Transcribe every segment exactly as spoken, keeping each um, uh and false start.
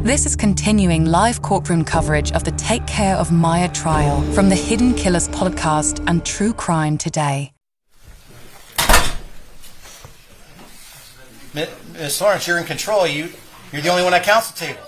This is continuing live courtroom coverage of the Take Care of Maya trial from the Hidden Killers podcast and True Crime Today. Miz Lawrence, you're in control. You, you're the only one at counsel table.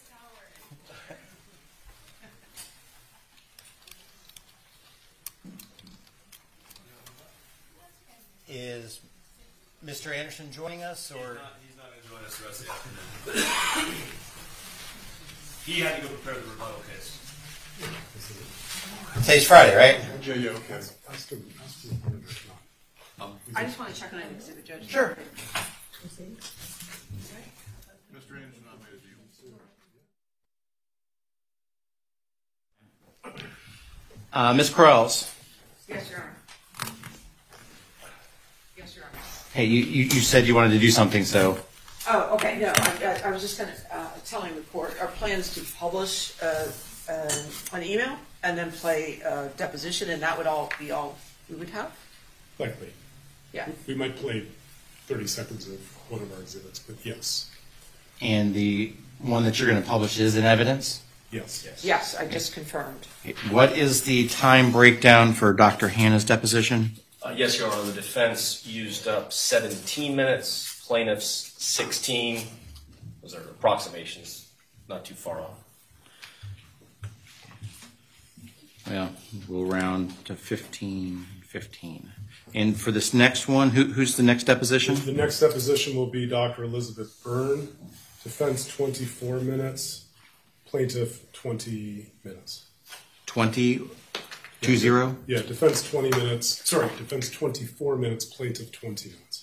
Is Mister Anderson joining us, or he's not, he's not going to join us the rest of the afternoon? He had to go prepare the rebuttal case. Today's Friday, right? Yeah, yeah, okay. I just want to check on an exhibit, Judge. Sure. Mister Anderson, I made a deal. Uh, Miz Quarles. Yes, Your Honor. Yes, Your Honor. Hey, you, you, you said you wanted to do something, so. Oh, okay. No, I, I, I was just going to uh, telling the court our plans to publish uh, uh, an email and then play uh, deposition, and that would all be all we would have. Likely. Yeah. We might play thirty seconds of one of our exhibits, but yes. And the one that you're going to publish is in evidence? Yes. Yes, yes I just confirmed. What is the time breakdown for Doctor Hanna's deposition? Uh, yes, Your Honor. The defense used up seventeen minutes, plaintiffs sixteen. Those are approximations, not too far off. Well, we'll round to fifteen, fifteen. And for this next one, who, who's the next deposition? The next deposition will be Doctor Elizabeth Byrne. Defense twenty-four minutes, plaintiff twenty minutes. twenty, two zero? Yeah, defense twenty minutes. Sorry, defense twenty-four minutes, plaintiff twenty minutes.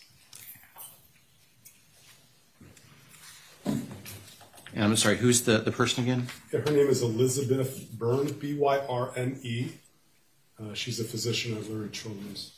And I'm sorry, who's the, the person again? Yeah, her name is Elizabeth Byrne, B Y R N E. Uh, she's a physician at Lurie Children's.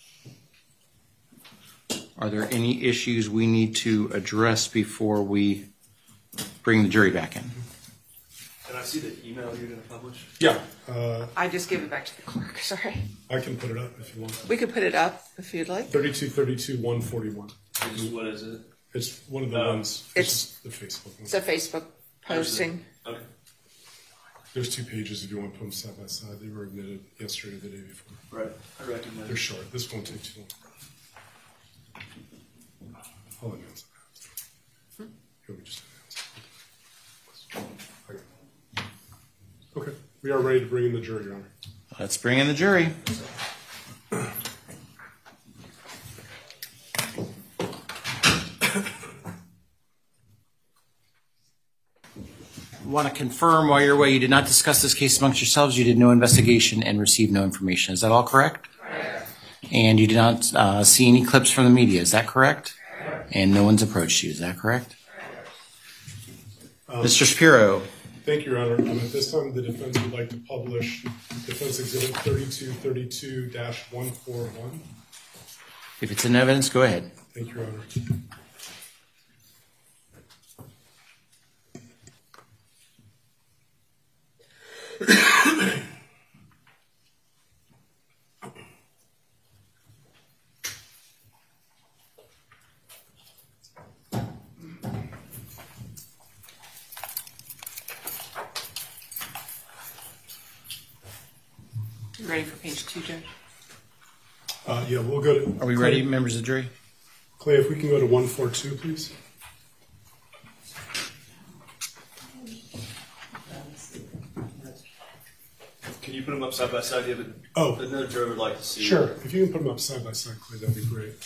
Are there any issues we need to address before we bring the jury back in? Can I see the email you're going to publish? Yeah. Uh, I just gave it back to the clerk. Sorry. I can put it up if you want. We could put it up if you'd like. thirty-two thirty-two one forty-one. What is it? It's one of the Oh. ones. It's- the Facebook one. It's a Facebook posting. Okay. There's two pages if you want to put them side by side. They were admitted yesterday or the day before. Right. I recognize They're it. short. This won't take too long. I'll announce it. Hmm? You want me to just announce it? Okay. Okay. We are ready to bring in the jury, Your Honor. Let's bring in the jury. Want to confirm while you're away, you did not discuss this case amongst yourselves, you did no investigation and received no information. Is that all correct? Correct. And you did not uh, see any clips from the media, is that correct? Correct. And no one's approached you, is that correct? Um, Mister Shapiro. Thank you, Your Honor. Um, at this time, the defense would like to publish Defense Exhibit thirty-two thirty-two dash one forty-one. If it's in evidence, go ahead. Thank you, Your Honor. You ready for page two, Judge? Uh, yeah, we'll go to. Are we Clay, ready, members of the jury? Clay, if we can go to one forty-two, please. Can you put them up side by side? You have a, Oh. another juror would like to see. Sure. If you can put them up side by side, Clay, that'd be great.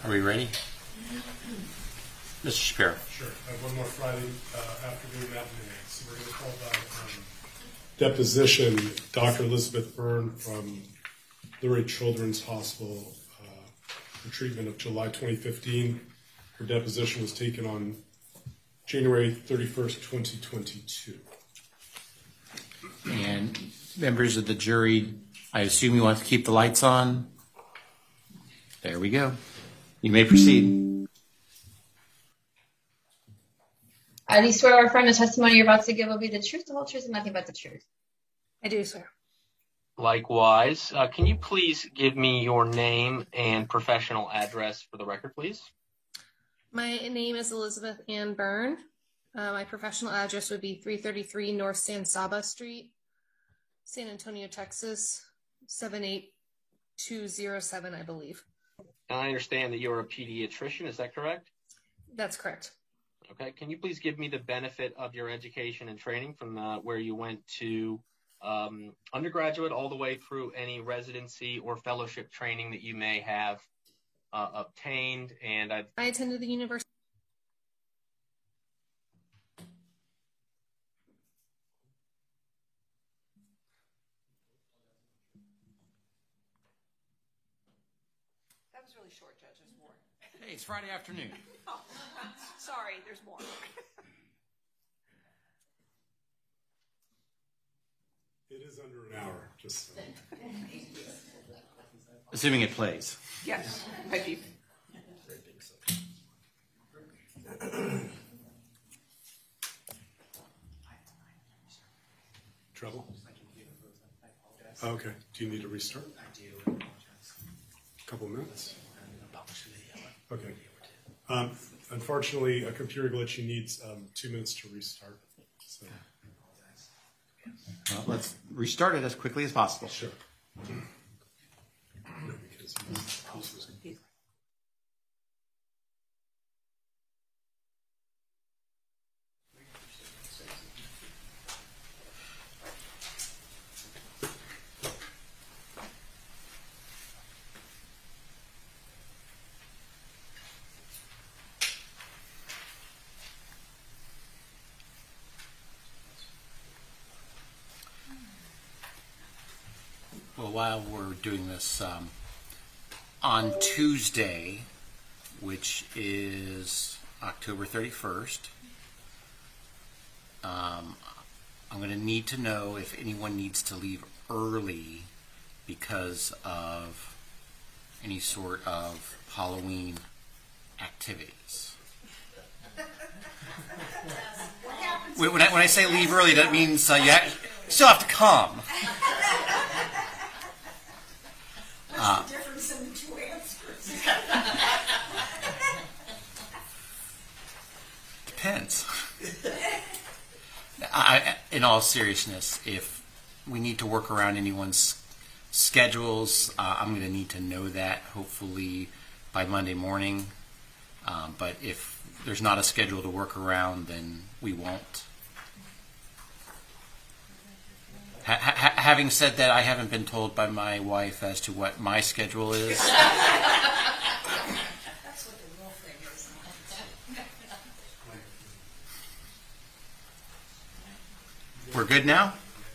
Are we ready? Mister Shapiro. Sure. I have one more Friday uh, afternoon matinee. So we're going to call that um, deposition Doctor Elizabeth Byrne from Lurie Children's Hospital uh, for treatment of July twenty fifteen. Her deposition was taken on January thirty-first, twenty twenty-two. And members of the jury, I assume you want to keep the lights on. There we go. You may proceed. I do swear or affirm the testimony you're about to give will be the truth, the whole truth, and nothing but the truth. I do, sir. Likewise. Uh, can you please give me your name and professional address for the record, please? My name is Elizabeth Ann Byrne. Uh, my professional address would be three thirty-three North San Saba Street, San Antonio, Texas, seven eight two zero seven, I believe. And I understand that you're a pediatrician. Is that correct? That's correct. Okay. Can you please give me the benefit of your education and training from uh, where you went to um, undergraduate all the way through any residency or fellowship training that you may have uh, obtained? And I've I attended the university. That was really short, Judge. There's more. Hey, it's Friday afternoon. Oh, sorry, there's more. It is under an hour, just so. Assuming it plays. Yes, I do. Trouble? Oh, okay. Do you need to restart? I do. A couple minutes. Okay. Um, unfortunately, a computer glitch, you need um, two minutes to restart. So. Well, let's restart it as quickly as possible. Sure. No, because he was Well, while we're doing this, um, on Tuesday, which is October thirty-first, um, I'm going to need to know if anyone needs to leave early because of any sort of Halloween activities. When I, when I say leave early, that means uh, you ha- still have to come. Uh, What's the difference in the two answers? Depends. I, in all seriousness, if we need to work around anyone's schedules, uh, I'm going to need to know that hopefully by Monday morning. Um, but if there's not a schedule to work around, then we won't. Ha- ha- having said that, I haven't been told by my wife as to what my schedule is. That's what the real thing is. We're good now?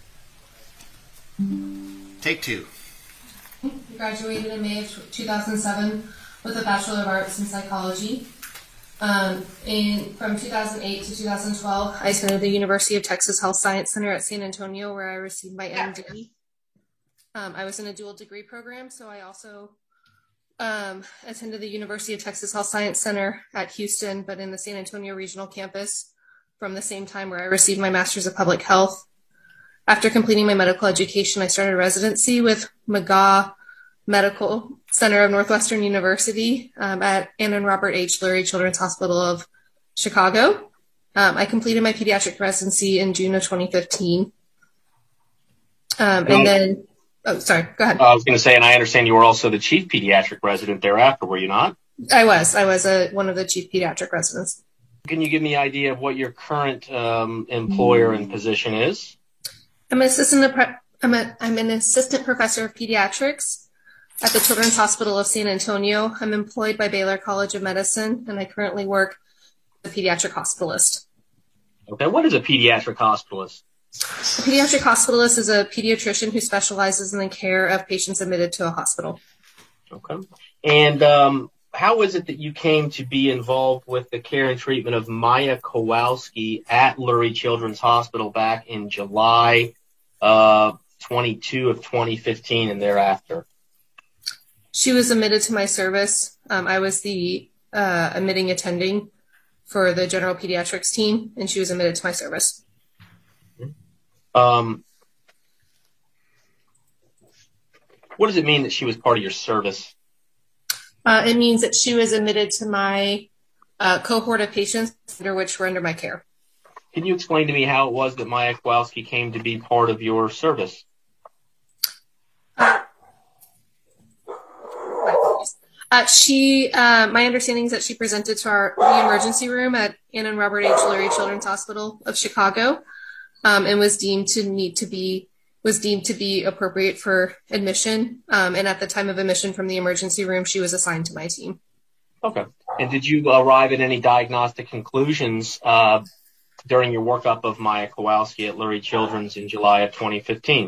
Take two. Graduated in May of two thousand seven with a Bachelor of Arts in Psychology. Um, in, from two thousand eight to two thousand twelve, I attended the University of Texas Health Science Center at San Antonio, where I received my M D. Um, I was in a dual degree program, so I also um, attended the University of Texas Health Science Center at Houston, but in the San Antonio Regional Campus from the same time where I received my Master's of Public Health. After completing my medical education, I started residency with McGaw Medical Center of Northwestern University um, at Ann and Robert H. Lurie Children's Hospital of Chicago. Um, I completed my pediatric residency in June of twenty fifteen. Um, and then, oh, sorry, go ahead. I was going to say, and I understand you were also the chief pediatric resident thereafter, were you not? I was. I was a, one of the chief pediatric residents. Can you give me an idea of what your current um, employer and position is? I'm an assistant. I'm, a, I'm an assistant professor of pediatrics at the Children's Hospital of San Antonio. I'm employed by Baylor College of Medicine, and I currently work as a pediatric hospitalist. Okay, what is a pediatric hospitalist? A pediatric hospitalist is a pediatrician who specializes in the care of patients admitted to a hospital. Okay. And um, how is it that you came to be involved with the care and treatment of Maya Kowalski at Lurie Children's Hospital back in July uh, twenty-second of twenty fifteen and thereafter? She was admitted to my service. Um, I was the uh, admitting attending for the general pediatrics team, and she was admitted to my service. Um, what does it mean that she was part of your service? Uh, it means that she was admitted to my uh, cohort of patients under which were under my care. Can you explain to me how it was that Maya Kowalski came to be part of your service? Uh, she, uh, my understanding is that she presented to our the emergency room at Ann and Robert H. Lurie Children's Hospital of Chicago, um, and was deemed to need to be was deemed to be appropriate for admission. Um, and at the time of admission from the emergency room, she was assigned to my team. Okay. And did you arrive at any diagnostic conclusions uh, during your workup of Maya Kowalski at Lurie Children's in July of twenty fifteen?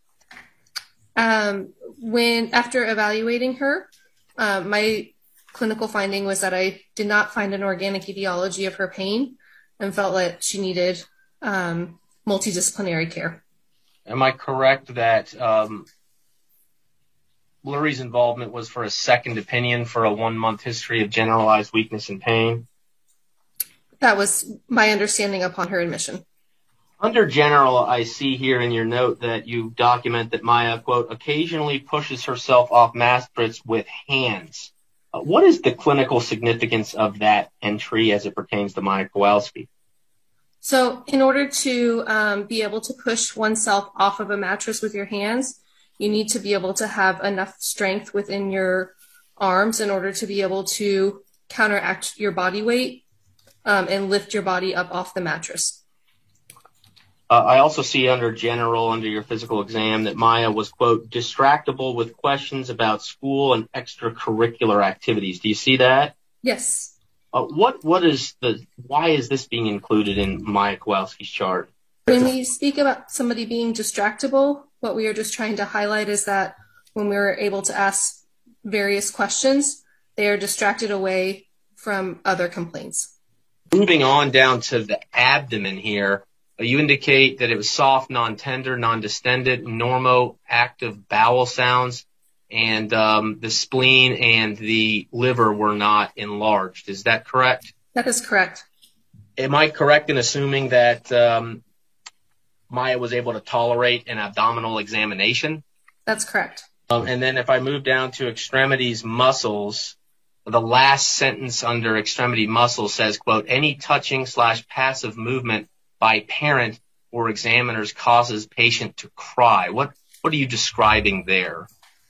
Um, when after evaluating her. Uh, my clinical finding was that I did not find an organic etiology of her pain and felt that she needed um, multidisciplinary care. Am I correct that um, Lurie's involvement was for a second opinion for a one-month history of generalized weakness and pain? That was my understanding upon her admission. Under general, I see here in your note that you document that Maya, quote, occasionally pushes herself off masts with hands. Uh, what is the clinical significance of that entry as it pertains to Maya Kowalski? So in order to um, be able to push oneself off of a mattress with your hands, you need to be able to have enough strength within your arms in order to be able to counteract your body weight um, and lift your body up off the mattress. Uh, I also see under general, under your physical exam, that Maya was, quote, distractible with questions about school and extracurricular activities. Do you see that? Yes. Uh, what what is the why is this being included in Maya Kowalski's chart? When we speak about somebody being distractible, what we are just trying to highlight is that when we were able to ask various questions, they are distracted away from other complaints. Moving on down to the abdomen here. You indicate that it was soft, non-tender, non-distended, normo, active bowel sounds, and um, the spleen and the liver were not enlarged. Is that correct? That is correct. Am I correct in assuming that um, Maya was able to tolerate an abdominal examination? That's correct. Um, and then if I move down to extremities muscles, the last sentence under extremity muscles says, quote, any touching slash passive movement by parent or examiners causes patient to cry. What what are you describing there?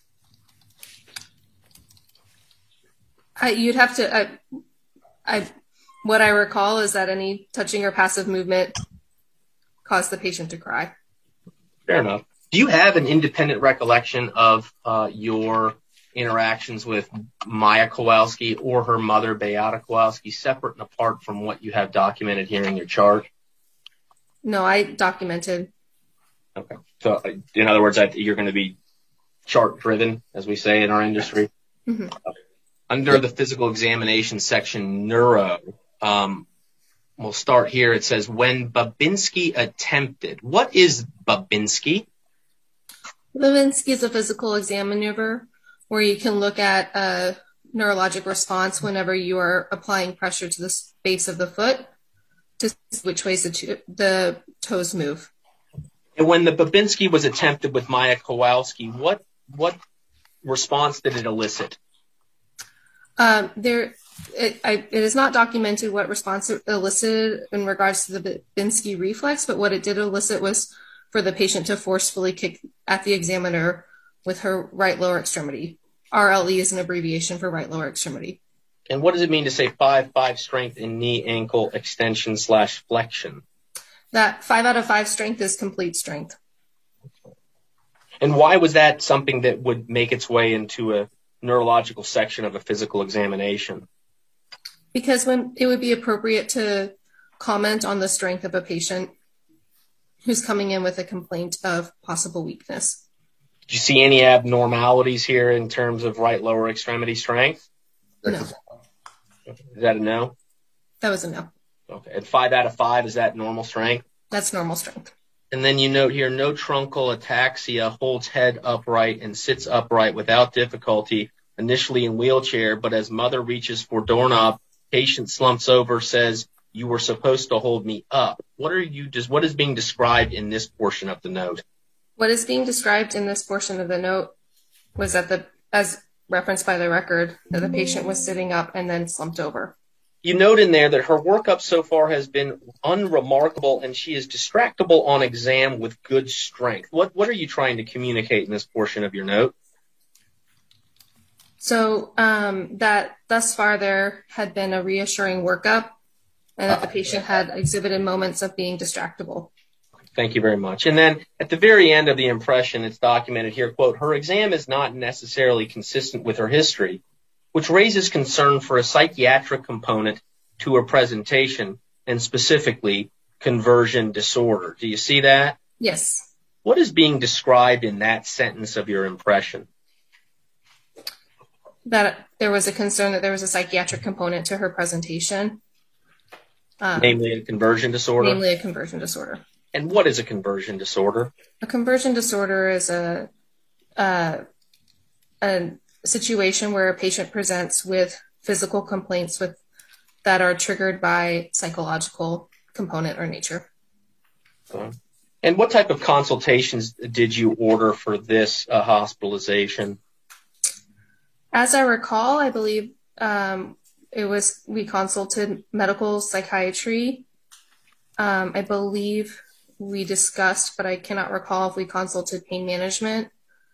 I, you'd have to. I, I, what I recall is that any touching or passive movement caused the patient to cry. Fair enough. Do you have an independent recollection of uh, your interactions with Maya Kowalski or her mother, Beata Kowalski, separate and apart from what you have documented here in your chart? No, I documented. Okay. So, in other words, I, you're going to be chart-driven, as we say in our industry. Mm-hmm. Under the physical examination section, neuro, um, we'll start here. It says, when Babinski attempted. What is Babinski? Babinski is a physical exam maneuver where you can look at a neurologic response whenever you are applying pressure to the base of the foot to see which ways the, to- the toes move. And when the Babinski was attempted with Maya Kowalski, what what response did it elicit? Um, there, it, I, it is not documented what response it elicited in regards to the Babinski reflex, but what it did elicit was for the patient to forcefully kick at the examiner with her right lower extremity. R L E is an abbreviation for right lower extremity. And what does it mean to say five five strength in knee ankle extension slash flexion? That five out of five strength is complete strength. And why was that something that would make its way into a neurological section of a physical examination? Because when it would be appropriate to comment on the strength of a patient who's coming in with a complaint of possible weakness. Did you see any abnormalities here in terms of right lower extremity strength? No. Is that a no? That was a no. Okay. And five out of five, is that normal strength? That's normal strength. And then you note here, no truncal ataxia, holds head upright and sits upright without difficulty, initially in wheelchair, but as mother reaches for doorknob, patient slumps over, says, "You were supposed to hold me up." What are you just, what is being described in this portion of the note? What is being described in this portion of the note was that the, as referenced by the record, that the patient was sitting up and then slumped over. You note in there that her workup so far has been unremarkable and she is distractible on exam with good strength. What what are you trying to communicate in this portion of your note? So um, that thus far there had been a reassuring workup and that the patient had exhibited moments of being distractible. Thank you very much. And then at the very end of the impression, it's documented here, quote, "Her exam is not necessarily consistent with her history, which raises concern for a psychiatric component to her presentation, and specifically conversion disorder." Do you see that? Yes. What is being described in that sentence of your impression? That there was a concern that there was a psychiatric component to her presentation. Um, namely a conversion disorder? Namely a conversion disorder. And what is a conversion disorder? A conversion disorder is a, a, a situation where a patient presents with physical complaints with that are triggered by psychological component or nature. Okay. And what type of consultations did you order for this uh, hospitalization? As I recall, I believe um, it was, we consulted medical psychiatry. Um, I believe we discussed, but I cannot recall if we consulted pain management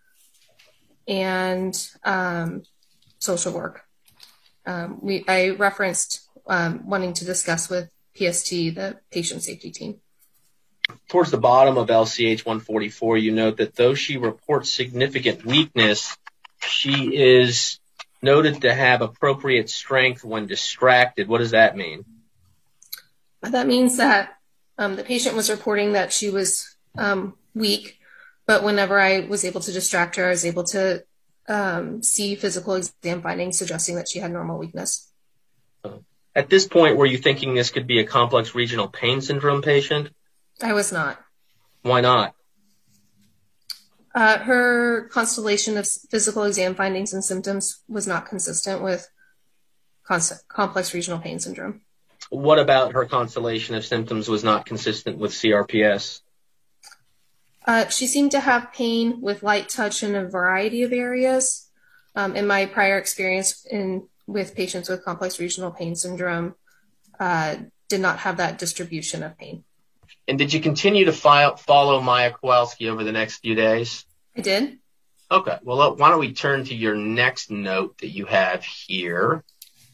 and um, social work. Um, we I referenced um, wanting to discuss with P S T, the patient safety team. Towards the bottom of L C H one forty-four, you note that though she reports significant weakness, she is noted to have appropriate strength when distracted. What does that mean? That means that um, the patient was reporting that she was um, weak, but whenever I was able to distract her, I was able to um, see physical exam findings suggesting that she had normal weakness. At this point, were you thinking this could be a complex regional pain syndrome patient? I was not. Why not? Uh, her constellation of physical exam findings and symptoms was not consistent with const- complex regional pain syndrome. What about her constellation of symptoms was not consistent with C R P S? Uh, she seemed to have pain with light touch in a variety of areas. Um, in my prior experience in with patients with complex regional pain syndrome, uh, did not have that distribution of pain. And did you continue to file, follow Maya Kowalski over the next few days? I did. Okay. Well, why don't we turn to your next note that you have here?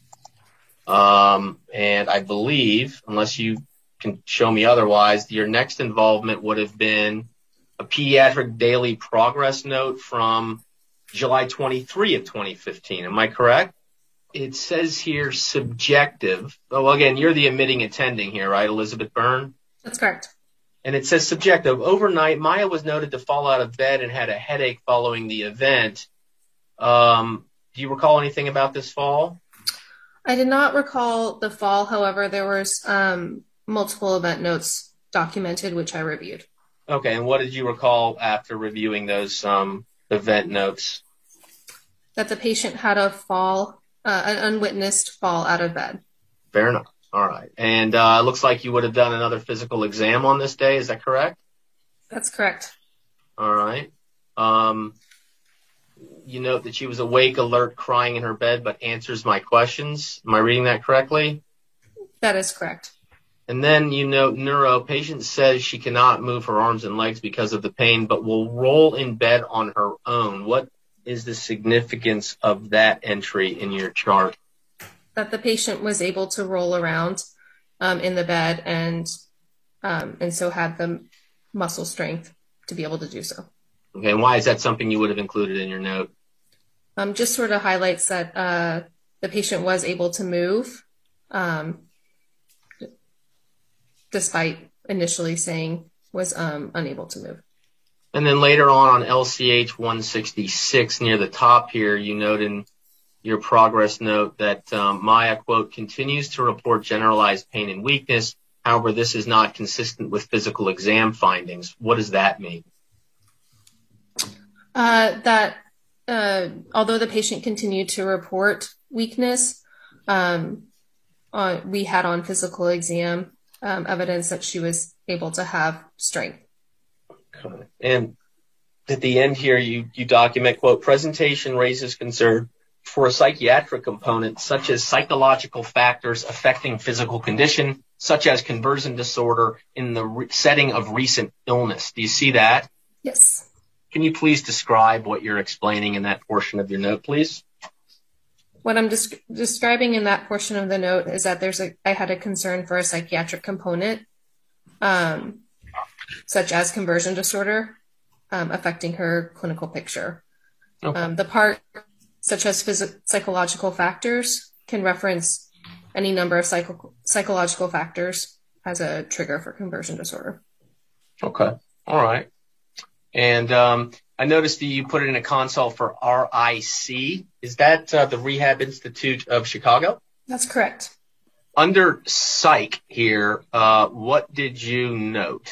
Um, and I believe, unless you can show me otherwise, your next involvement would have been a pediatric daily progress note from July twenty-third of twenty fifteen. Am I correct? It says here subjective. Oh, well, again, you're the admitting attending here, right, Elizabeth Byrne? That's correct. And it says subjective. Overnight, Maya was noted to fall out of bed and had a headache following the event. Um, do you recall anything about this fall? I did not recall the fall. However, there was um, multiple event notes documented, which I reviewed. Okay, and what did you recall after reviewing those um, event notes? That the patient had a fall, uh, an unwitnessed fall out of bed. Fair enough. All right. And uh, it looks like you would have done another physical exam on this day. Is that correct? That's correct. All right. Um, you note that she was awake, alert, crying in her bed, but answers my questions. Am I reading that correctly? That is correct. And then you note neuro, patient says she cannot move her arms and legs because of the pain, but will roll in bed on her own. What is the significance of that entry in your chart? That the patient was able to roll around um, in the bed and um, and so had the muscle strength to be able to do so. Okay, and why is that something you would have included in your note? Um, just sort of highlights that uh, the patient was able to move, um, despite initially saying was um, unable to move. And then later on on L C H one sixty-six, near the top here, you note in your progress note that um, Maya, quote, continues to report generalized pain and weakness. However, this is not consistent with physical exam findings. What does that mean? Uh, that uh, although the patient continued to report weakness, um, uh, we had on physical exam um, evidence that she was able to have strength. Okay. And at the end here, you, you document, quote, presentation raises concern for a psychiatric component, such as psychological factors affecting physical condition, such as conversion disorder in the re- setting of recent illness. Do you see that? Yes. Can you please describe what you're explaining in that portion of your note, please? What I'm des- describing in that portion of the note is that there's a, I had a concern for a psychiatric component, um, such as conversion disorder, um, affecting her clinical picture. Okay. Um, the part such as phys- psychological factors can reference any number of psycho- psychological factors as a trigger for conversion disorder. Okay. All right. And um, I noticed that you put it in a consult for R I C. Is that uh, the Rehab Institute of Chicago? That's correct. Under psych here, uh, what did you note?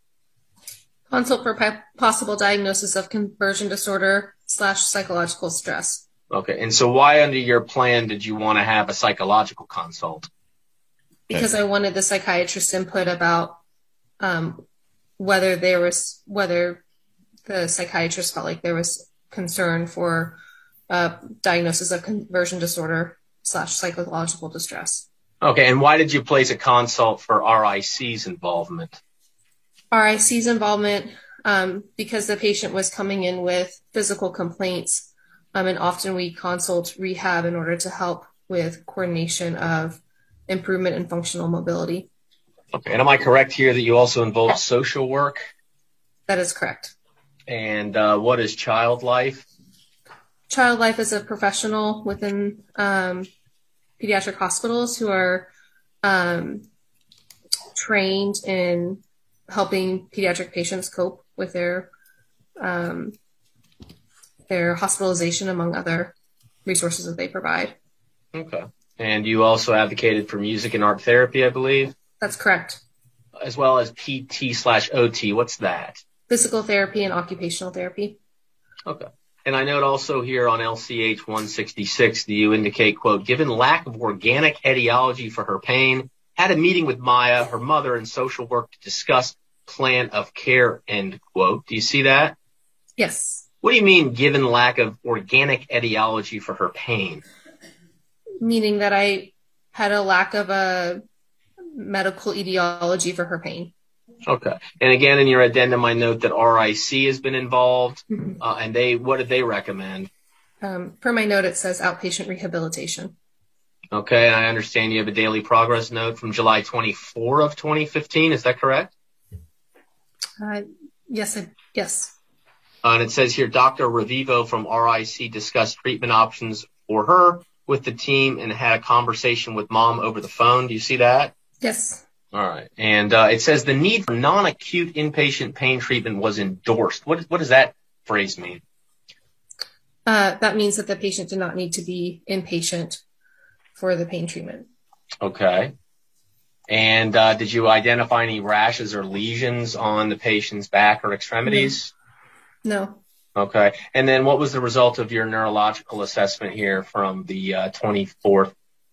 Consult for p- possible diagnosis of conversion disorder slash psychological stress. Okay. And so why under your plan did you want to have a psychological consult? Because I wanted the psychiatrist's input about um, whether there was, whether the psychiatrist felt like there was concern for uh, diagnosis of conversion disorder slash psychological distress. Okay. And why did you place a consult for R I C's involvement? R I C's involvement, um, because the patient was coming in with physical complaints, um, and often we consult rehab in order to help with coordination of improvement in functional mobility. Okay. And am I correct here that you also involved social work? That is correct. And uh, what is Child Life? Child Life is a professional within um, pediatric hospitals who are um, trained in helping pediatric patients cope with their um, their hospitalization, among other resources that they provide. Okay. And you also advocated for music and art therapy, I believe? That's correct. As well as P T slash O T. What's that? Physical therapy and occupational therapy. Okay. And I note also here on L C H one sixty-six, do you indicate, quote, given lack of organic etiology for her pain, had a meeting with Maya, her mother, and social work to discuss plan of care, end quote. Do you see that? Yes. What do you mean, given lack of organic etiology for her pain? Meaning that I had a lack of a medical etiology for her pain. Okay. And again, in your addendum, I note that R I C has been involved, Mm-hmm. uh, and they, what did they recommend? Um, per my note, it says outpatient rehabilitation. Okay. And I understand you have a daily progress note from July twenty-fourth of twenty fifteen. Is that correct? Uh, yes. I, yes. Uh, and it says here, Doctor Revivo from R I C discussed treatment options for her with the team and had a conversation with mom over the phone. Do you see that? Yes. All right. And uh, it says the need for non-acute inpatient pain treatment was endorsed. What, what does that phrase mean? Uh, that means that the patient did not need to be inpatient for the pain treatment. Okay. And uh, did you identify any rashes or lesions on the patient's back or extremities? No. Okay. And then what was the result of your neurological assessment here from the uh, twenty-fourth?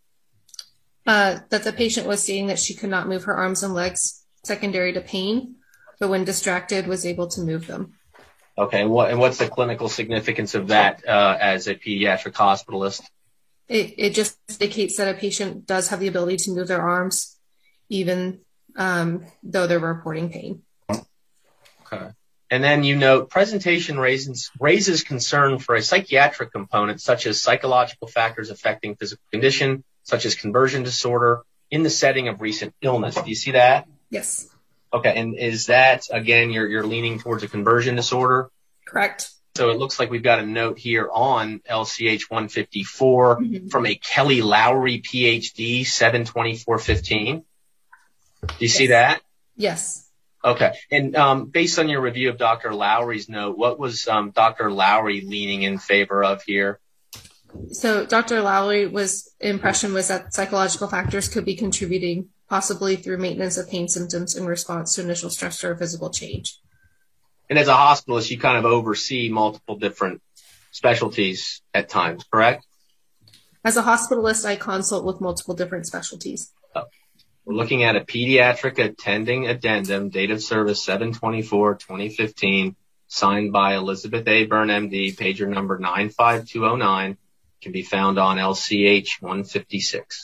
Uh, that the patient was stating that she could not move her arms and legs secondary to pain, but when distracted was able to move them. Okay. And, what, and what's the clinical significance of that uh, as a pediatric hospitalist? It, it just indicates that a patient does have the ability to move their arms, even um, though they're reporting pain. Okay. And then you note presentation raises, raises concern for a psychiatric component, such as psychological factors affecting physical condition, such as conversion disorder in the setting of recent illness. Do you see that? Yes. Okay. And is that, again, you're, you're leaning towards a conversion disorder? Correct. So it looks like we've got a note here on L C H one fifty-four mm-hmm. from a Kelly Lowry, P H D, seven twenty-four fifteen. Do you yes. see that? Yes. Okay. And um, based on your review of Doctor Lowry's note, what was um, Doctor Lowry leaning in favor of here? So Doctor Lowry was impression was that psychological factors could be contributing, possibly through maintenance of pain symptoms in response to initial stress or physical change. And as a hospitalist, you kind of oversee multiple different specialties at times, correct? As a hospitalist, I consult with multiple different specialties. Oh. We're looking at a pediatric attending addendum, date of service seven twenty-four twenty fifteen, signed by Elizabeth A. Byrne, M D, pager number nine five two oh nine, can be found on L C H one fifty-six.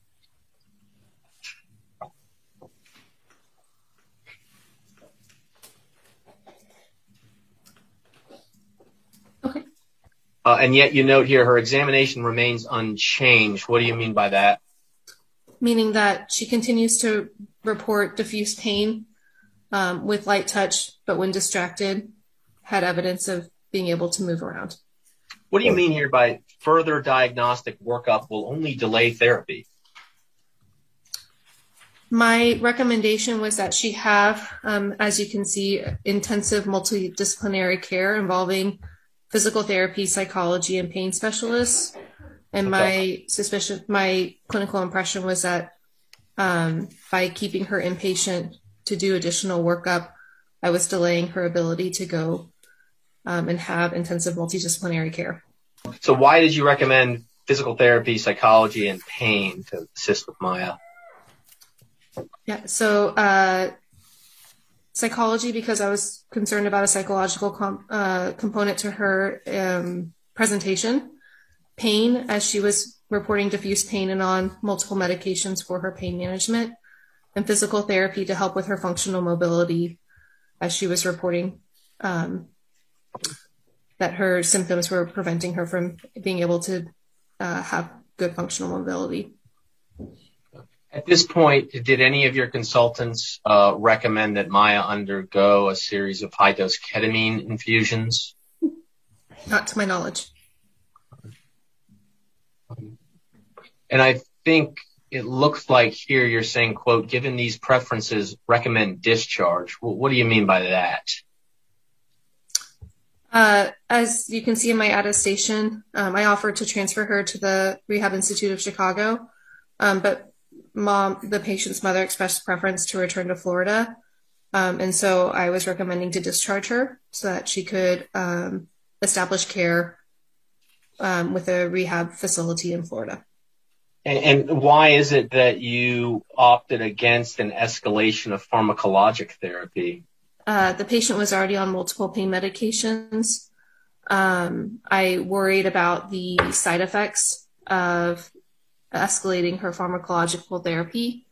Okay. Uh, and yet you note here her examination remains unchanged. What do you mean by that? Meaning that she continues to report diffuse pain um, with light touch, but when distracted, had evidence of being able to move around. What do you mean here by further diagnostic workup will only delay therapy? My recommendation was that she have, um, as you can see, intensive multidisciplinary care involving physical therapy, psychology, and pain specialists. And okay. my suspicion, my clinical impression was that um, by keeping her inpatient to do additional workup, I was delaying her ability to go um, and have intensive multidisciplinary care. So why did you recommend physical therapy, psychology, and pain to assist with Maya? Yeah, so uh, psychology, because I was concerned about a psychological com- uh, component to her um, presentation. Pain, as she was reporting diffuse pain and on multiple medications for her pain management, and physical therapy to help with her functional mobility, as she was reporting um, that her symptoms were preventing her from being able to uh, have good functional mobility. At this point, did any of your consultants uh, recommend that Maya undergo a series of high-dose ketamine infusions? Not to my knowledge. And I think it looks like here you're saying, quote, given these preferences, recommend discharge. What do you mean by that? Uh, as you can see in my attestation, um, I offered to transfer her to the Rehab Institute of Chicago, um, but mom, the patient's mother expressed preference to return to Florida. Um, and so I was recommending to discharge her so that she could um, establish care um, with a rehab facility in Florida. And, and why is it that you opted against an escalation of pharmacologic therapy? Uh, the patient was already on multiple pain medications. Um, I worried about the side effects of escalating her pharmacological therapy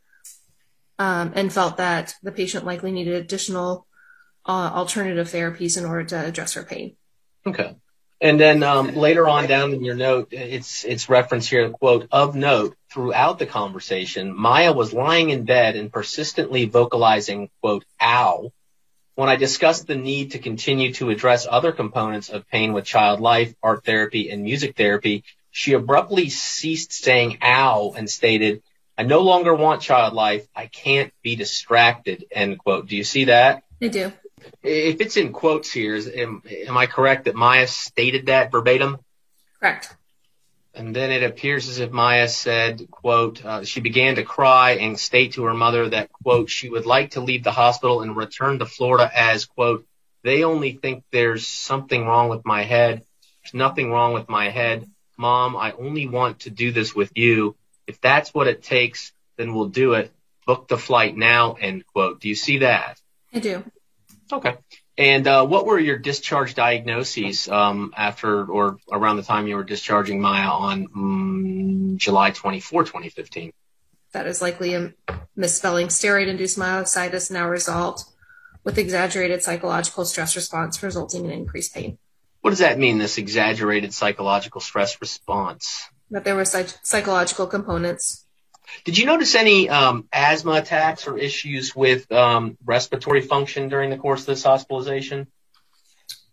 um, and felt that the patient likely needed additional uh, alternative therapies in order to address her pain. Okay. And then um, later on down in your note, it's it's referenced here, quote, of note, throughout the conversation, Maya was lying in bed and persistently vocalizing, quote, ow. When I discussed the need to continue to address other components of pain with child life, art therapy, and music therapy, she abruptly ceased saying ow and stated, I no longer want child life. I can't be distracted, end quote. Do you see that? I do. If it's in quotes here, is, am, am I correct that Maya stated that verbatim? Correct. And then it appears as if Maya said, quote, uh, she began to cry and state to her mother that, quote, she would like to leave the hospital and return to Florida as, quote, they only think there's something wrong with my head. There's nothing wrong with my head. Mom, I only want to do this with you. If that's what it takes, then we'll do it. Book the flight now, end quote. Do you see that? I do. Okay. And uh, what were your discharge diagnoses um, after or around the time you were discharging Maya on um, July twenty-fourth, twenty fifteen? That is likely a misspelling. Steroid-induced myositis now resolved with exaggerated psychological stress response resulting in increased pain. What does that mean, this exaggerated psychological stress response? That there were psych- psychological components. Did you notice any um, asthma attacks or issues with um, respiratory function during the course of this hospitalization?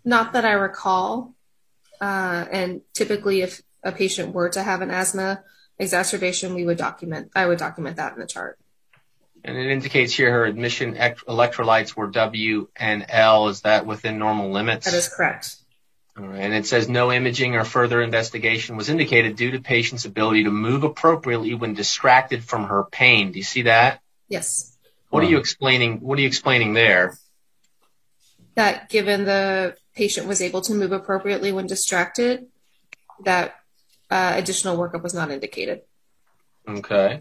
Not that I recall. Uh, and typically, if a patient were to have an asthma exacerbation, we would document, I would document that in the chart. And it indicates here her admission ec- electrolytes were W and L. Is that within normal limits? That is correct. All right. And it says no imaging or further investigation was indicated due to patient's ability to move appropriately when distracted from her pain. Do you see that? Yes. What are you explaining? What are you explaining there? That given the patient was able to move appropriately when distracted, that uh, additional workup was not indicated. Okay.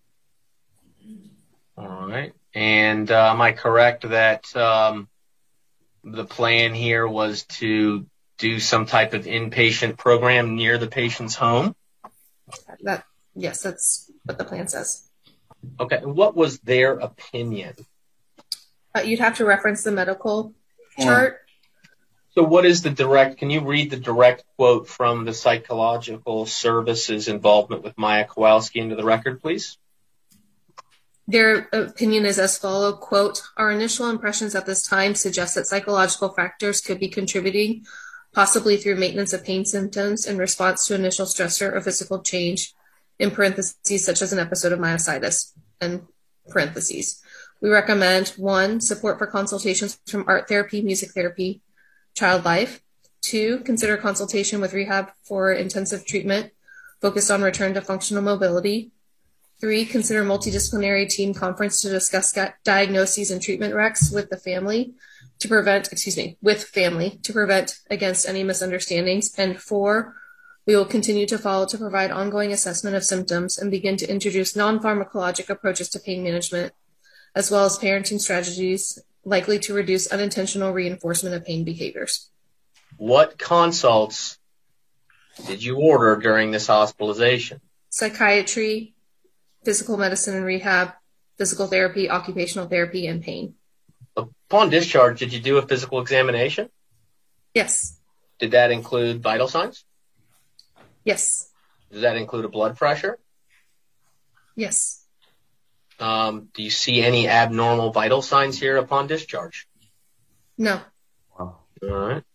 All right. And uh, am I correct that um, the plan here was to do some type of inpatient program near the patient's home? That yes, that's what the plan says. Okay. And what was their opinion? Uh, you'd have to reference the medical chart. So what is the direct, can you read the direct quote from the psychological services involvement with Maya Kowalski into the record, please? Their opinion is as follows, quote, our initial impressions at this time suggest that psychological factors could be contributing, possibly through maintenance of pain symptoms in response to initial stressor or physical change, in parentheses, such as an episode of myositis, and parentheses. We recommend, one, support for consultations from art therapy, music therapy, child life. Two, consider consultation with rehab for intensive treatment focused on return to functional mobility. Three, consider multidisciplinary team conference to discuss diagnoses and treatment recs with the family to prevent, excuse me, with family to prevent against any misunderstandings. And four, we will continue to follow to provide ongoing assessment of symptoms and begin to introduce non-pharmacologic approaches to pain management, as well as parenting strategies likely to reduce unintentional reinforcement of pain behaviors. What consults did you order during this hospitalization? Psychiatry, physical medicine and rehab, physical therapy, occupational therapy, and pain. Upon discharge, did you do a physical examination? Yes. Did that include vital signs? Yes. Does that include a blood pressure? Yes. Um, do you see any abnormal vital signs here upon discharge? No. All right.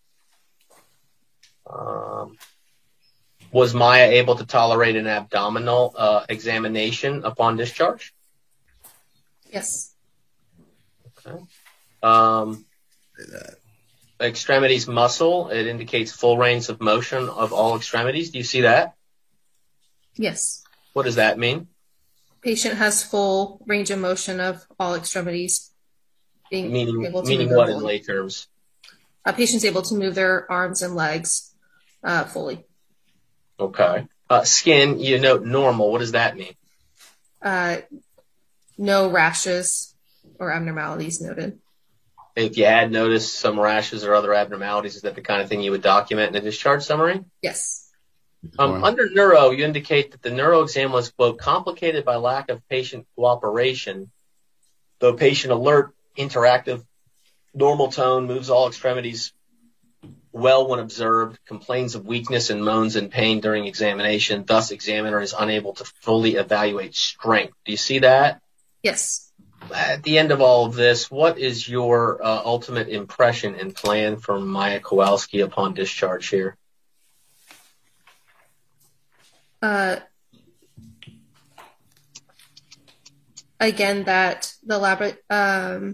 Um, was Maya able to tolerate an abdominal uh, examination upon discharge? Yes. Okay. Um, extremities muscle, it indicates full range of motion of all extremities. Do you see that? Yes. What does that mean? Patient has full range of motion of all extremities. Being Meaning, able to meaning move what them in fully. lay terms? A patient's able to move their arms and legs uh, fully. Okay. Uh, skin, you note normal. What does that mean? Uh, no rashes or abnormalities noted. If you had noticed some rashes or other abnormalities, is that the kind of thing you would document in a discharge summary? Yes. Um, under neuro, you indicate that the neuro exam was, quote, complicated by lack of patient cooperation, though patient alert, interactive, normal tone, moves all extremities well when observed, complains of weakness and moans in pain during examination, thus examiner is unable to fully evaluate strength. Do you see that? Yes. At the end of all of this, what is your uh, ultimate impression and plan for Maya Kowalski upon discharge here? Uh, again, that the lab, um,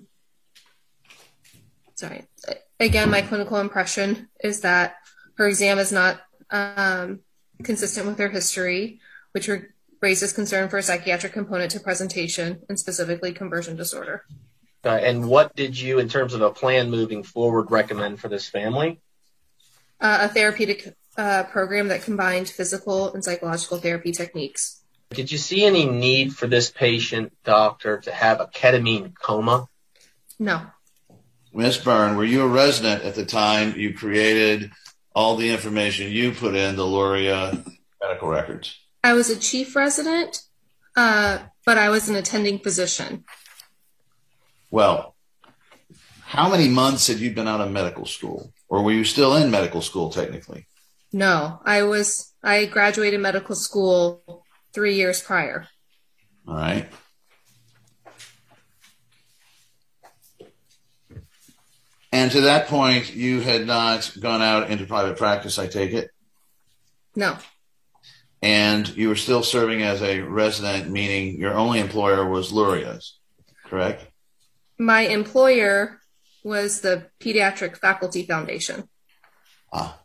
sorry, again, my clinical impression is that her exam is not um, consistent with her history, which re- raises concern for a psychiatric component to presentation and specifically conversion disorder. Uh, and what did you, in terms of a plan moving forward, recommend for this family? Uh, a therapeutic uh, program that combined physical and psychological therapy techniques. Did you see any need for this patient, doctor, to have a ketamine coma? No. Miz Byrne, were you a resident at the time you created all the information you put in the Luria medical records? I was a chief resident, uh, but I was an attending physician. Well, how many months had you been out of medical school? Or were you still in medical school technically? No, I was, I graduated medical school three years prior. All right. And to that point, you had not gone out into private practice, I take it? No. And you were still serving as a resident, meaning your only employer was Luria's, correct? My employer was the Pediatric Faculty Foundation. Ah.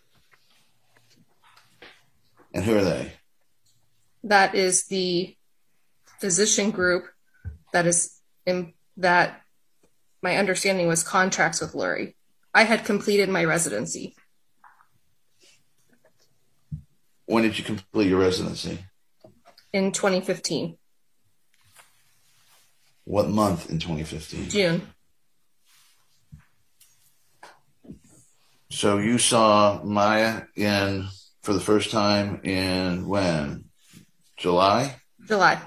And who are they? That is the physician group that is in that my understanding was contracts with Lurie. I had completed my residency. When did you complete your residency? In twenty fifteen. What month in twenty fifteen? June. So you saw Maya in for the first time in when? July? July.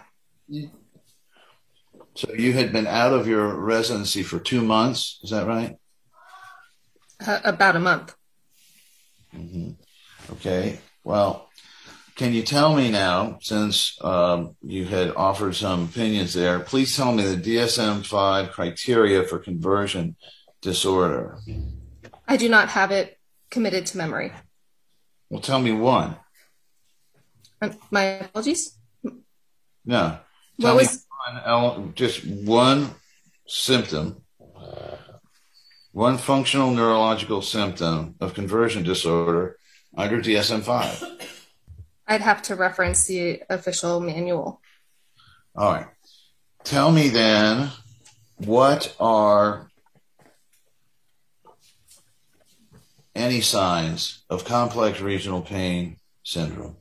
So you had been out of your residency for two months, is that right? Uh, about a month. Mm-hmm. Okay. Well, can you tell me now, since um, you had offered some opinions there, please tell me the D S M five criteria for conversion disorder. I do not have it committed to memory. Well, tell me one. Um, my apologies. No. What Tell was- me one, just one symptom, one functional neurological symptom of conversion disorder under D S M five. I'd have to reference the official manual. All right. Tell me then, what are any signs of complex regional pain syndrome?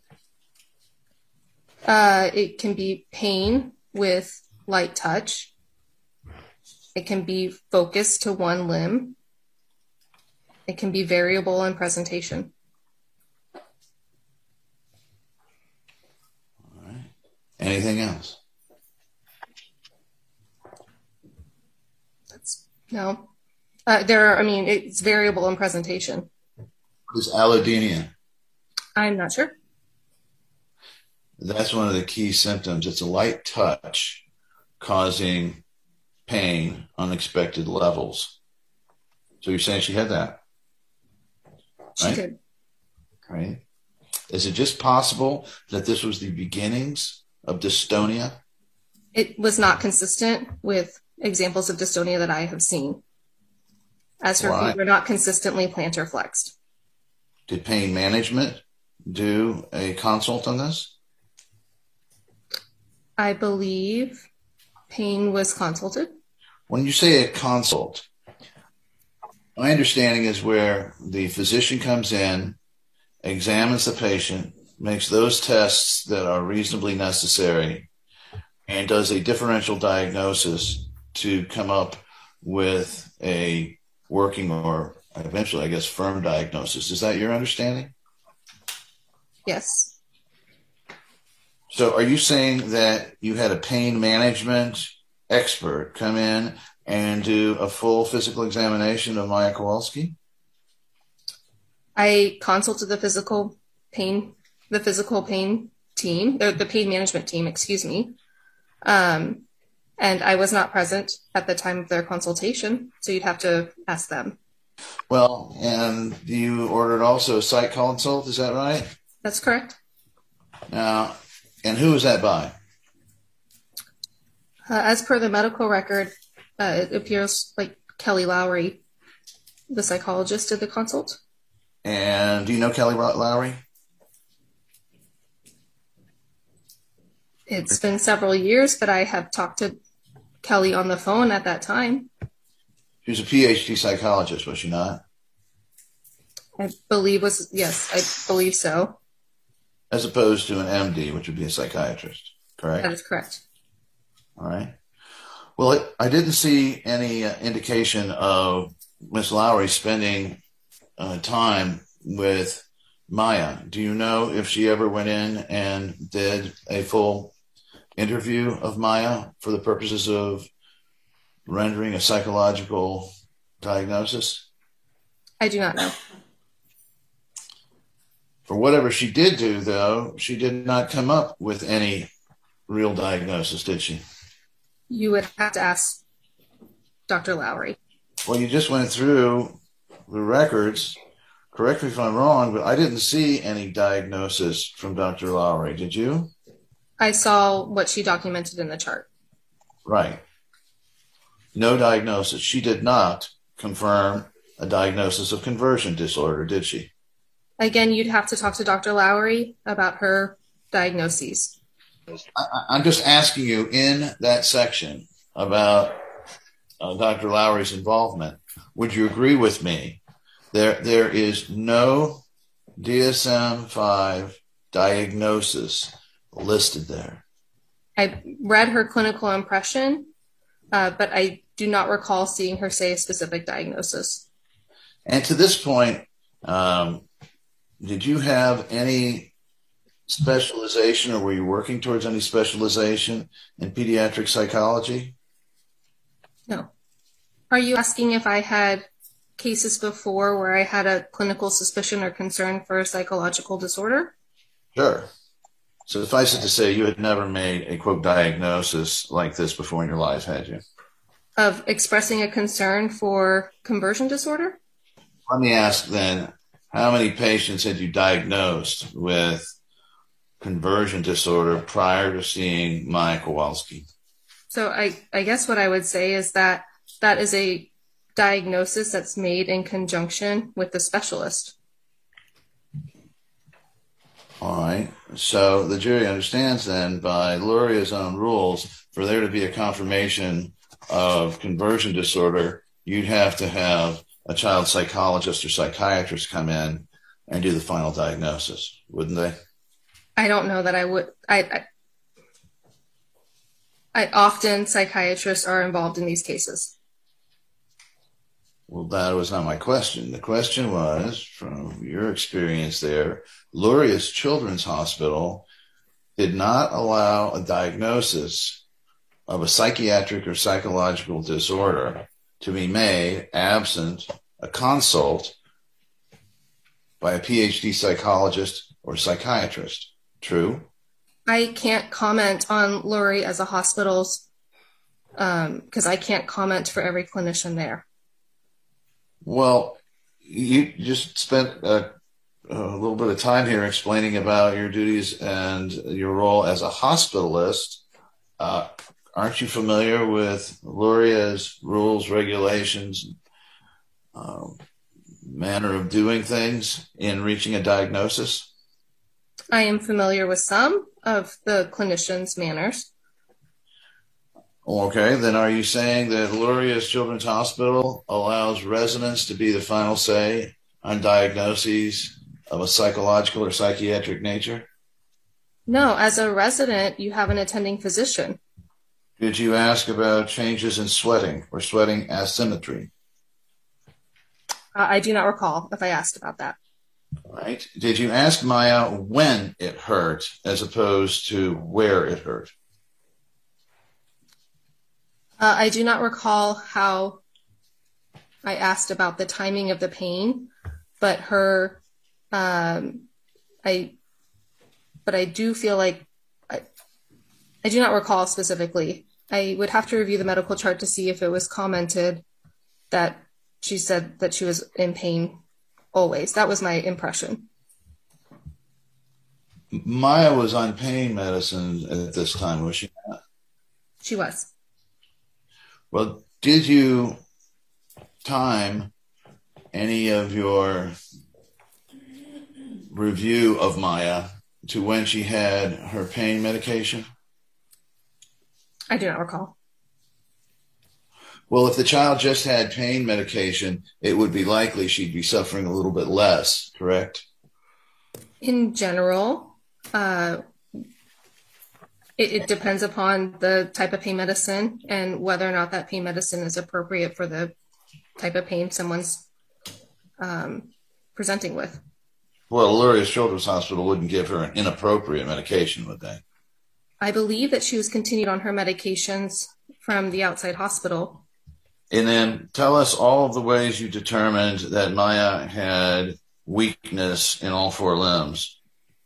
Uh, it can be pain with light touch. It can be focused to one limb. It can be variable in presentation. All right. Anything else? That's, no. Uh, there are, I mean, it's variable in presentation. What is allodynia? I'm not sure. That's one of the key symptoms. It's a light touch causing pain, unexpected levels. So you're saying she had that? She Right? did. Right. Is it just possible that this was the beginnings of dystonia? It was not consistent with examples of dystonia that I have seen, as her Why? feet were not consistently plantar flexed. Did pain management do a consult on this? I believe pain was consulted. When you say a consult, my understanding is where the physician comes in, examines the patient, makes those tests that are reasonably necessary, and does a differential diagnosis to come up with a working or eventually, I guess, firm diagnosis. Is that your understanding? Yes. So are you saying that you had a pain management expert come in and do a full physical examination of Maya Kowalski? I consulted the physical pain, the physical pain team, the, the pain management team, excuse me. Um, and I was not present at the time of their consultation, so you'd have to ask them. Well, and you ordered also a site consult, is that right? That's correct. Now, and who was that by? Uh, as per the medical record, uh, it appears like Kelly Lowry, the psychologist, did the consult. And do you know Kelly Lowry? It's been several years, but I have talked to Kelly on the phone at that time. She was a P H D psychologist, was she not? I believe was, yes, I believe so. As opposed to an M D, which would be a psychiatrist, correct? That is correct. All right. Well, it, I didn't see any uh, indication of Miss Lowry spending uh, time with Maya. Do you know if she ever went in and did a full interview of Maya for the purposes of rendering a psychological diagnosis? I do not know. For whatever she did do, though, she did not come up with any real diagnosis, did she? You would have to ask Doctor Lowry. Well, you just went through the records. Correct me if I'm wrong, but I didn't see any diagnosis from Doctor Lowry. Did you? I saw what she documented in the chart. Right. No diagnosis. She did not confirm a diagnosis of conversion disorder, did she? Again, you'd have to talk to Doctor Lowry about her diagnoses. I, I'm just asking you in that section about uh, Doctor Lowry's involvement. Would you agree with me? There, there is no D S M five diagnosis listed there. I read her clinical impression, uh, but I do not recall seeing her say a specific diagnosis. And to this point, um, did you have any specialization, or were you working towards any specialization in pediatric psychology? No. Are you asking if I had cases before where I had a clinical suspicion or concern for a psychological disorder? Sure. So suffice it to say, you had never made a, quote, diagnosis like this before in your life, had you? Of expressing a concern for conversion disorder? Let me ask then, how many patients had you diagnosed with conversion disorder prior to seeing Maya Kowalski? So I, I guess what I would say is that that is a diagnosis that's made in conjunction with the specialist. All right. So the jury understands then, by Luria's own rules, for there to be a confirmation of conversion disorder, you'd have to have a child psychologist or psychiatrist come in and do the final diagnosis, wouldn't they? I don't know that I would. I, I, I often psychiatrists are involved in these cases. Well, that was not my question. The question was, from your experience there, Luria's Children's Hospital did not allow a diagnosis of a psychiatric or psychological disorder to be made absent a consult by a P H D psychologist or psychiatrist. True? I can't comment on Lurie as a hospital's, because um, I can't comment for every clinician there. Well, you just spent a, a little bit of time here explaining about your duties and your role as a hospitalist. Uh, aren't you familiar with Luria's rules, regulations, uh, manner of doing things in reaching a diagnosis? I am familiar with some of the clinicians' manners. Okay, then are you saying that Luria's Children's Hospital allows residents to be the final say on diagnoses of a psychological or psychiatric nature? No, as a resident, you have an attending physician. Did you ask about changes in sweating or sweating asymmetry? Uh, I do not recall if I asked about that. Right. Did you ask Maya when it hurt as opposed to where it hurt? Uh, I do not recall how I asked about the timing of the pain, but her, um, I, but I do feel like I, I do not recall specifically. I would have to review the medical chart to see if it was commented that she said that she was in pain always. That was my impression. Maya was on pain medicine at this time, was she not? She was. Well, did you time any of your review of Maya to when she had her pain medication? I do not recall. Well, if the child just had pain medication, it would be likely she'd be suffering a little bit less, correct? In general, uh, it, it depends upon the type of pain medicine and whether or not that pain medicine is appropriate for the type of pain someone's um, presenting with. Well, Luria's Children's Hospital wouldn't give her an inappropriate medication, would they? I believe that she was continued on her medications from the outside hospital. And then tell us all of the ways you determined that Maya had weakness in all four limbs.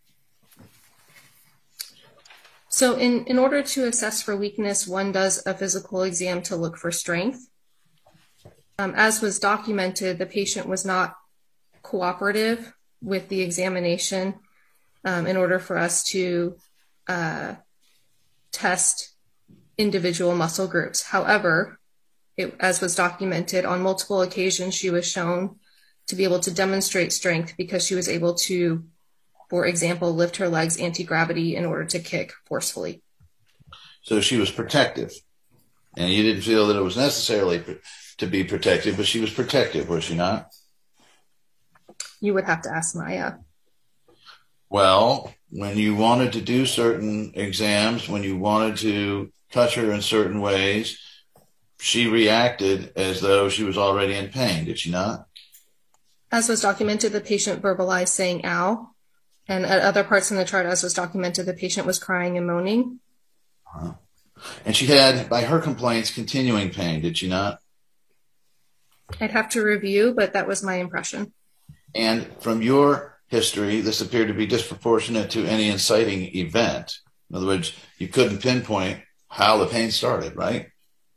So in, in order to assess for weakness, one does a physical exam to look for strength. Um, as was documented, the patient was not cooperative with the examination um, in order for us to uh, test individual muscle groups. However, it, as was documented, on multiple occasions, she was shown to be able to demonstrate strength because she was able to, for example, lift her legs anti-gravity in order to kick forcefully. So she was protective, and you didn't feel that it was necessarily to be protective, but she was protective, was she not? You would have to ask Maya. Well, when you wanted to do certain exams, when you wanted to touch her in certain ways, she reacted as though she was already in pain, did she not? As was documented, the patient verbalized saying ow, and at other parts in the chart, as was documented, the patient was crying and moaning. Uh-huh. And she had, by her complaints, continuing pain, did she not? I'd have to review, but that was my impression. And from your history, this appeared to be disproportionate to any inciting event. In other words, you couldn't pinpoint how the pain started, right?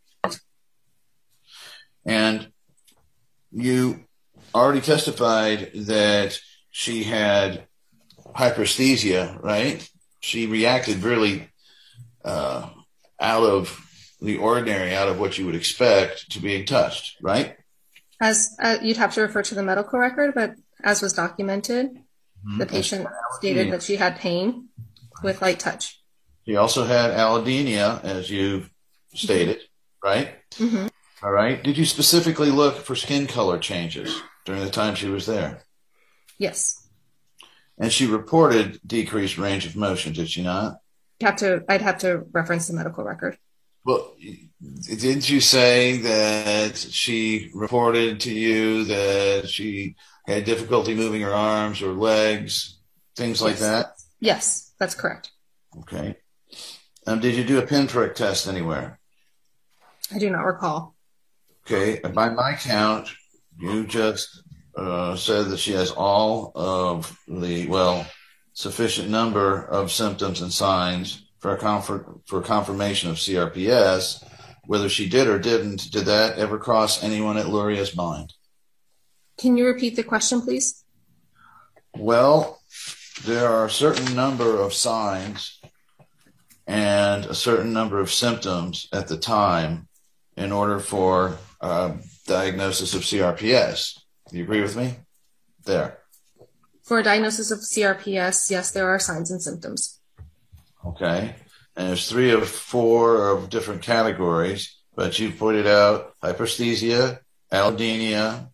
And you already testified that she had hyperesthesia, right? She reacted really uh, out of the ordinary, out of what you would expect to being touched, right? As uh, you'd have to refer to the medical record, but as was documented, mm-hmm. the patient stated that she had pain with light touch. She also had allodynia, as you stated, right? Mm-hmm. All right. Did you specifically look for skin color changes during the time she was there? Yes. And she reported decreased range of motion, did she not? You'd have to, I'd have to reference the medical record. Well, didn't you say that she reported to you that she had difficulty moving her arms or legs, things like yes. that? Yes, that's correct. Okay. Um, did you do a pinprick test anywhere? I do not recall. Okay. By my count, you just uh, said that she has all of the, well, sufficient number of symptoms and signs for a comfort, for confirmation of C R P S. Whether she did or didn't, did that ever cross anyone at Luria's mind? Can you repeat the question, please? Well, there are a certain number of signs and a certain number of symptoms at the time in order for uh, diagnosis of C R P S. Do you agree with me? There. For a diagnosis of C R P S, yes, there are signs and symptoms. Okay. And there's three or four of different categories, but you've pointed out hyperesthesia, allodynia,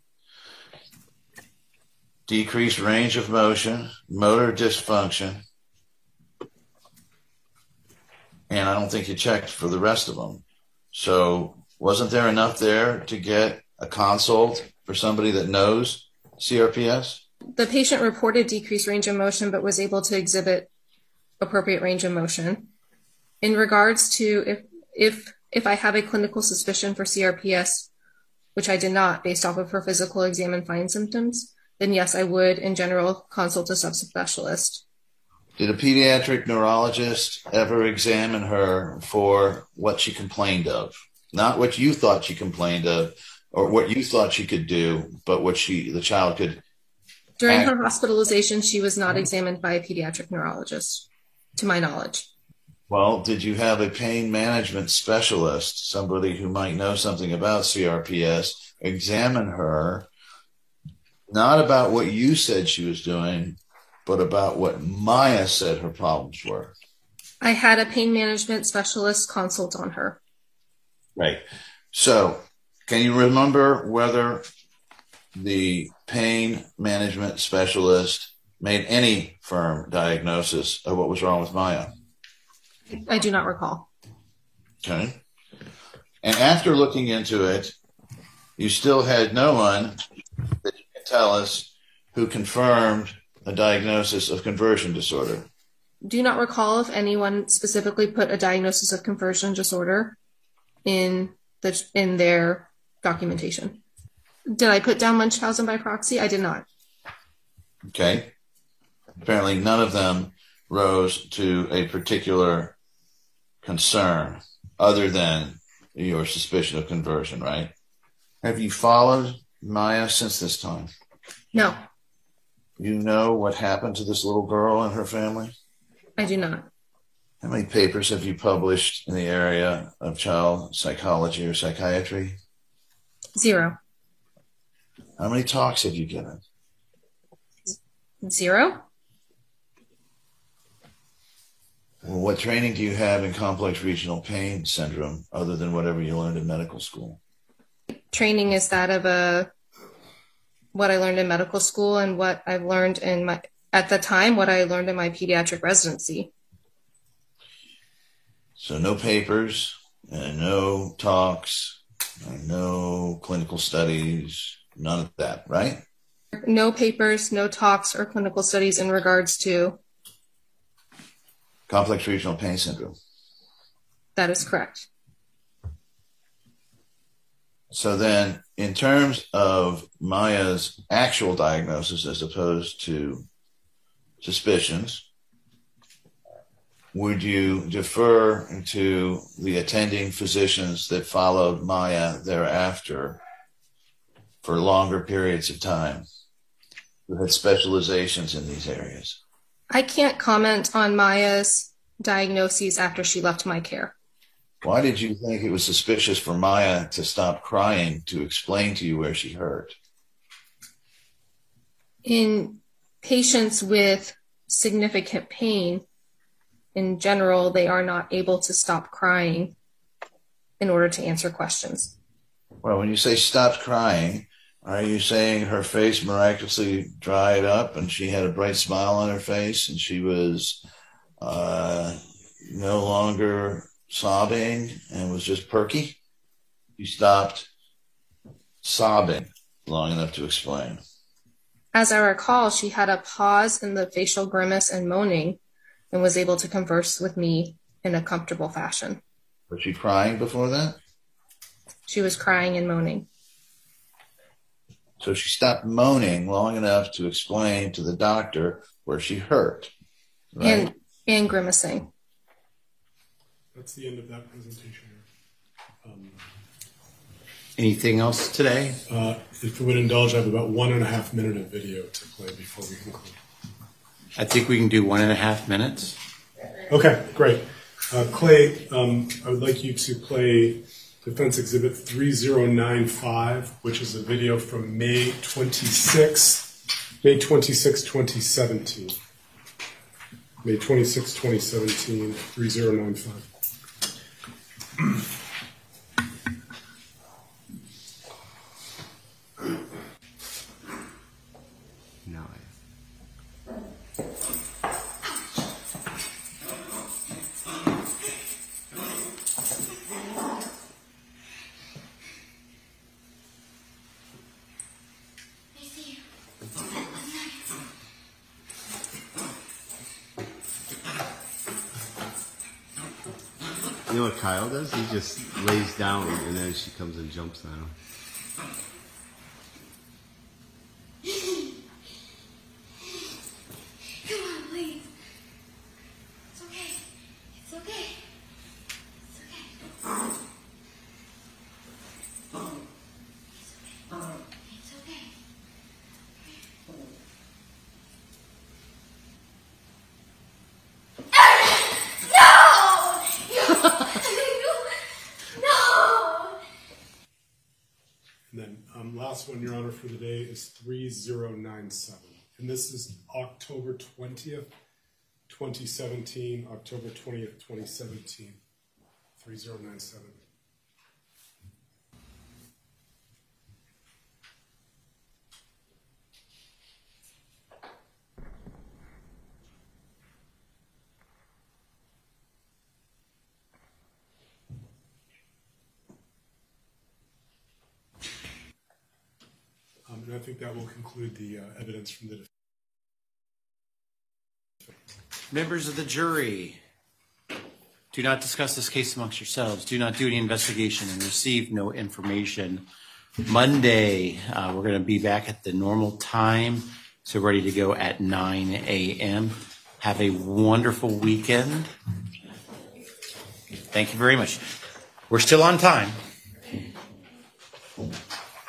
decreased range of motion, motor dysfunction, and I don't think you checked for the rest of them. So wasn't there enough there to get a consult for somebody that knows C R P S? The patient reported decreased range of motion, but was able to exhibit appropriate range of motion. In regards to if if if I have a clinical suspicion for C R P S, which I did not based off of her physical exam and find symptoms, then yes, I would in general consult a subspecialist. Did a pediatric neurologist ever examine her for what she complained of? Not what you thought she complained of or what you thought she could do, but what she the child could. During act- her hospitalization, she was not examined by a pediatric neurologist, to my knowledge. Well, did you have a pain management specialist, somebody who might know something about C R P S, examine her, not about what you said she was doing, but about what Maya said her problems were? I had a pain management specialist consult on her. Right. So, can you remember whether the pain management specialist made any firm diagnosis of what was wrong with Maya? I do not recall. Okay. And after looking into it, you still had no one that you can tell us who confirmed a diagnosis of conversion disorder. Do not recall if anyone specifically put a diagnosis of conversion disorder in the in their documentation. Did I put down Munchausen by proxy? I did not. Okay. Apparently none of them rose to a particular concern other than your suspicion of conversion, right? Have you followed Maya since this time? No, You know what happened to this little girl and her family? I do not. How many papers have you published in the area of child psychology or psychiatry? Zero. How many talks have you given? Zero? Well, what training do you have in complex regional pain syndrome other than whatever you learned in medical school? Training is that of a what I learned in medical school and what I've learned in my at the time what I learned in my pediatric residency. So no papers and no talks and no clinical studies, none of that, right? No papers, no talks or clinical studies in regards to. Complex regional pain syndrome. That is correct. So then, in terms of Maya's actual diagnosis as opposed to suspicions, would you defer to the attending physicians that followed Maya thereafter for longer periods of time, who had specializations in these areas? I can't comment on Maya's diagnoses after she left my care. Why did you think it was suspicious for Maya to stop crying to explain to you where she hurt? In patients with significant pain, in general, they are not able to stop crying in order to answer questions. Well, when you say stopped crying, are you saying her face miraculously dried up and she had a bright smile on her face and she was uh, no longer sobbing and was just perky? You stopped sobbing long enough to explain. As I recall, she had a pause in the facial grimace and moaning and was able to converse with me in a comfortable fashion. Was she crying before that? She was crying and moaning. So she stopped moaning long enough to explain to the doctor where she hurt, right? And, and grimacing. That's the end of that presentation. Um, Anything else today? uh, if you would indulge, I have about one and a half minute of video to play before we conclude. I think we can do one and a half minutes. Okay, great. Uh, Clay, um, I would like you to play Defense Exhibit three zero nine five, which is a video from May twenty-sixth, May twenty-sixth, twenty seventeen. May twenty-sixth, twenty seventeen, three zero nine five. No. You know what Kyle does? He just lays down and then she comes and jumps on him. Come on, please. It's okay. It's okay. It's okay. It's okay. It's okay. And then um, last one, Your Honor, for the day is three zero nine seven. And this is October twentieth, twenty seventeen, October twentieth, twenty seventeen, three zero nine seven. Um, and I think that will conclude the uh, evidence from the defense. Members of the jury, do not discuss this case amongst yourselves. Do not do any investigation and receive no information. Monday, uh, we're going to be back at the normal time, so ready to go at nine a.m. Have a wonderful weekend. Thank you very much. We're still on time.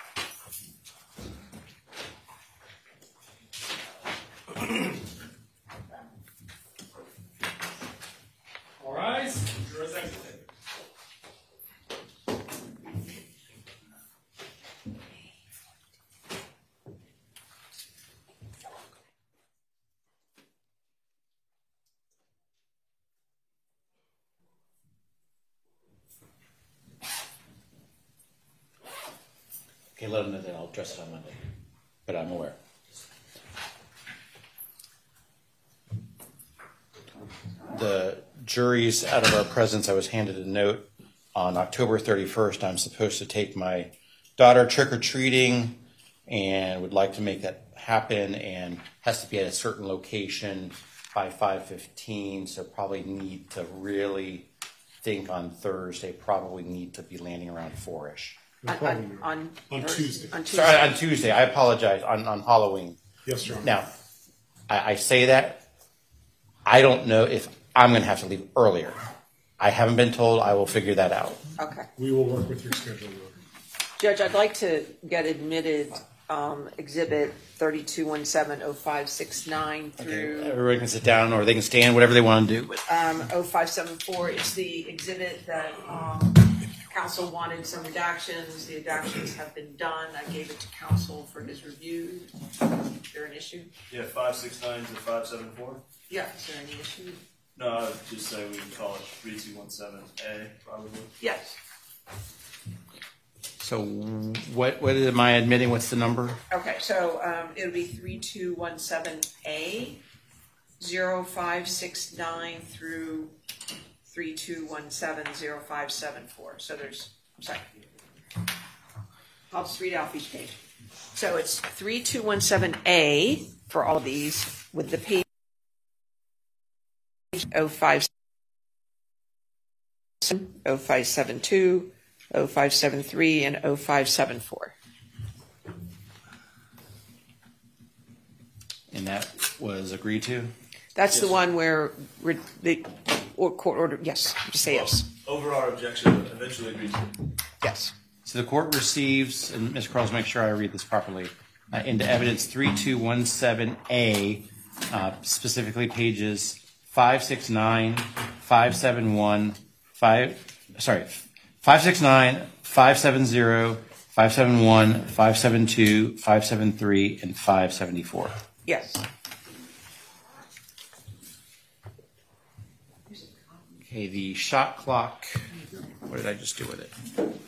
Okay, let them know that I'll address it on Monday, but I'm aware. The jury's out of our presence. I was handed a note on October thirty-first. I'm supposed to take my daughter trick-or-treating and would like to make that happen, and has to be at a certain location by five fifteen, so probably need to really think on Thursday, probably need to be landing around four-ish. On, on, on, On Tuesday. On Tuesday. Sorry, on Tuesday. I apologize. On, on Halloween. Yes, Your Honor. Now, I, I say that. I don't know if I'm going to have to leave earlier. I haven't been told. I will figure that out. Okay. We will work with your schedule, Your Honor. Judge, I'd like to get admitted um, Exhibit thirty-two one seven oh five six nine through Okay. Everybody can sit down or they can stand, whatever they want to do. um, oh five seven four. It's the exhibit that um, counsel wanted some redactions. The redactions have been done. I gave it to counsel for his review. Is there an issue? Yeah, five six nine to five seven four. Yeah. Is there any issue? No, I would just say we can call it three two one seven A, probably. Yes. So what what am I admitting? What's the number? Okay, so um, it would be three two one seven A, zero five six nine through three two one seven zero five seven four. So there's, I'm sorry, I'll just read off each page. So it's three two one seven A for all of these with the page oh five oh five seven two, oh five seven three, and oh five seven four. And that was agreed to? That's the Yes. one where re- the or court order, yes, just say yes. Over our objection, eventually agreed to. Yes. So the court receives, and Miz Carls, make sure I read this properly, uh, into evidence three two one seven A, uh, specifically pages five six nine, five seven one, five, sorry, five six nine, five seven zero, five seven one, five seven two, five seven three, and five seventy-four. Yes. Okay, the shot clock, what did I just do with it?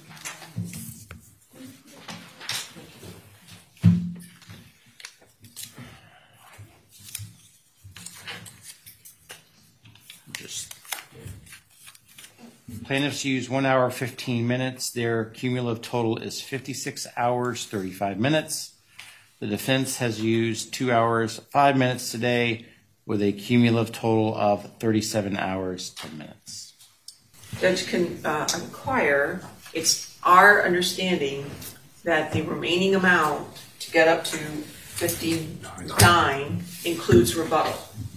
Just plaintiffs use one hour fifteen minutes. Their cumulative total is fifty-six hours thirty-five minutes. The defense has used two hours five minutes today, with a cumulative total of thirty-seven hours ten minutes. Judge can uh, inquire. It's our understanding that the remaining amount to get up to fifty-nine includes rebuttal.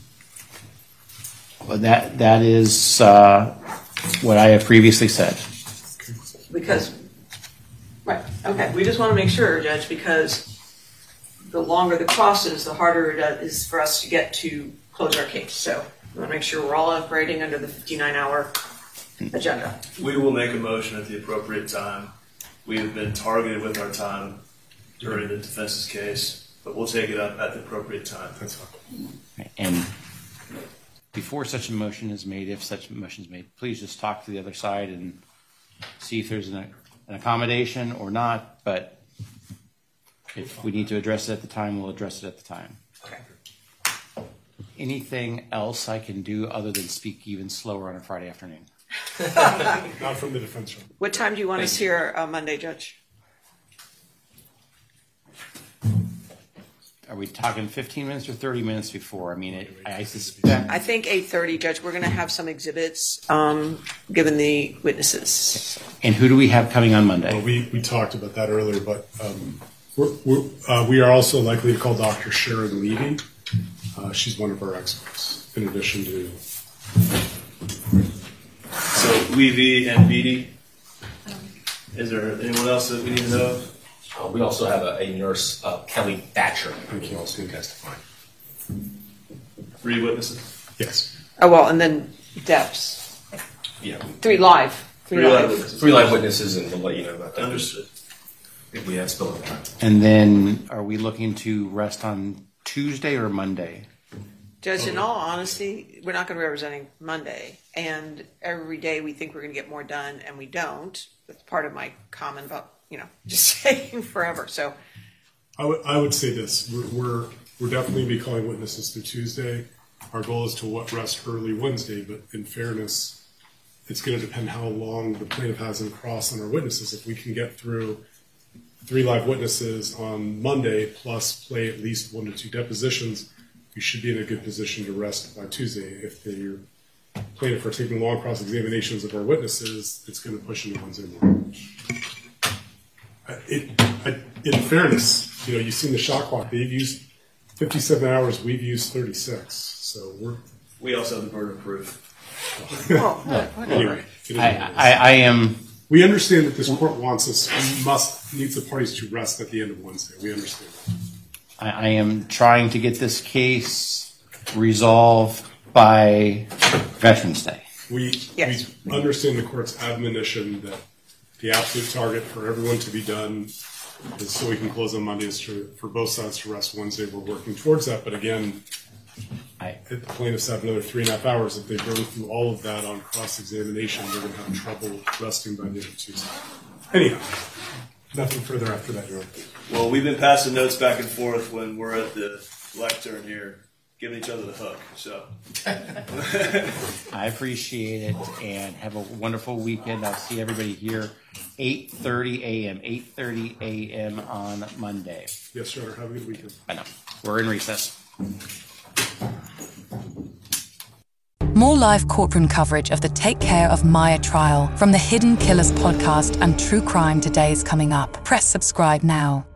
But that that is uh, what I have previously said. Because, right, okay, we just want to make sure, Judge, because the longer the cost is, the harder it is for us to get to close our case. So we want to make sure we're all operating under the fifty-nine hour agenda. We will make a motion at the appropriate time. We have been targeted with our time during the defense's case, but we'll take it up at the appropriate time. That's fine. And before such a motion is made, if such a motion is made, please just talk to the other side and see if there's an, an accommodation or not. But if we need to address it at the time, we'll address it at the time. Okay. Anything else I can do other than speak even slower on a Friday afternoon? Not from the defense. Room. What time do you want Thank us here uh, Monday, Judge? Are we talking fifteen minutes or thirty minutes before? I mean, it, I suspect. I think eight thirty, Judge. We're going to have some exhibits um, given the witnesses. And who do we have coming on Monday? Well, we, we talked about that earlier, but um, we're, we're, uh, we are also likely to call Doctor Sharon Levy. Uh, she's one of our experts, in addition to. So Levy and Beatty. Is there anyone else that we need to know of? Uh, we also have a, a nurse, uh, Kelly Thatcher, who can also testify. Three witnesses? Yes. Oh, well, and then Debs. Yeah. Three live. Three, Three live live. witnesses. Three live witnesses, and we'll let you know about that. Understood. If we have spillover time. And then are we looking to rest on Tuesday or Monday? Judge, in all honesty, we're not going to be representing Monday. And every day we think we're going to get more done, and we don't. That's part of my comment about you know, just saying forever, so. I would, I would say this, we're, we're, we're definitely be calling witnesses through Tuesday. Our goal is to what rest early Wednesday, but in fairness, it's going to depend how long the plaintiff has in cross on our witnesses. If we can get through three live witnesses on Monday, plus play at least one to two depositions, we should be in a good position to rest by Tuesday. If the plaintiff are taking long cross examinations of our witnesses, it's going to push into Wednesday morning. It, I, in fairness, you know, you've seen the shot clock. They've used fifty-seven hours. We've used thirty-six. So we're. We also have the burden of proof. Well, anyway, I, I, I am. We understand that this court wants us, must, needs the parties to rest at the end of Wednesday. We understand that. I, I am trying to get this case resolved by Veterans Day. We, Yes. we understand the court's admonition that the absolute target for everyone to be done is so we can close on Monday is to, for both sides to rest Wednesday. We're working towards that. But again, I, if the plaintiffs have another three and a half hours. If they go through all of that on cross-examination, they're going to have trouble resting by the end of Tuesday. Anyhow, nothing further after that, Your Honor. Well, we've been passing notes back and forth when we're at the lectern here, giving each other the hook. So I appreciate it, and have a wonderful weekend. I'll see everybody here eight thirty a.m. eight thirty a.m. on Monday. Yes, Your Honor. Have a good weekend. I know. We're in recess. More live courtroom coverage of the Take Care of Maya trial from the Hidden Killers podcast and True Crime Today is coming up. Press subscribe now.